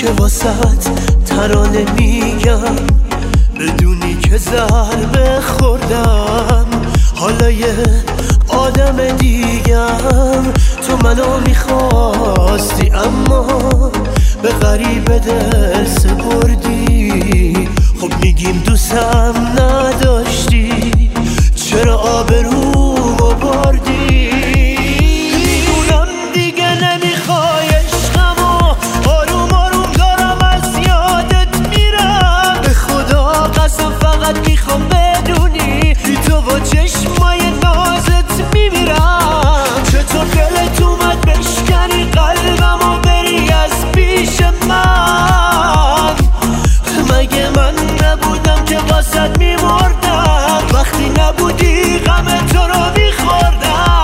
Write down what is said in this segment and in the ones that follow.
که واسط ترانه میگم، بدونی که ضربه خوردم حالا یه آدم دیگم. تو منو میخواستی اما به غریب دل سپردی. خب میگیم دوستم نداشتی، چرا آبرومو بردی؟ میدونم دیگه نمیخوای عشقمو، آروم آروم دارم از یادت میرم. به خدا قسم فقط میخوام بدونی بی تو با چشمای نازت میمیرم. چطور دلت اومد بشکنی قلبمو بری از پیش من؟ مگه من نبودم که واسد میمردم وقتی نبودی غم تو رو میخوردم؟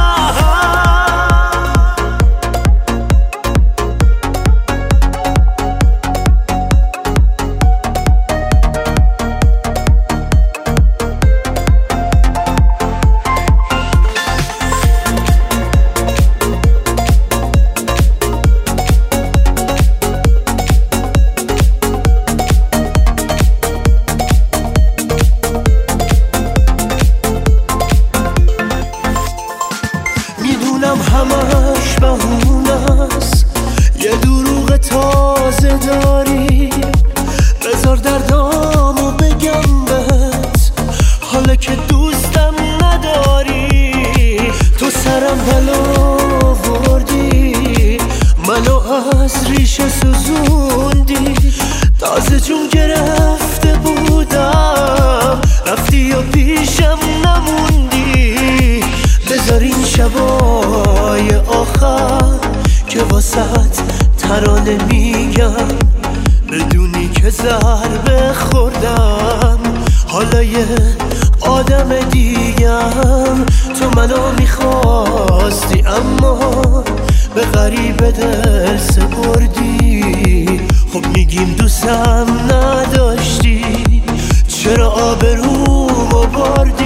همش بهونست، یه دروغ تازه داری. بذار دردامو بگم بهت حالا که دوستم نداری. تو سرم بلا وردی، منو از ریشه سوزوندی. تازه جون گرفته بودم رفتی و پیشم نموندی. بذار این شبای آخر که واسط ترانه میگم، بدونی که ضربه خوردم حالا یه آدم دیگم. تو منو میخواستی اما به غریب دل سپردی. خب میگیم دوستم نداشتی، چرا آبرومو بردی؟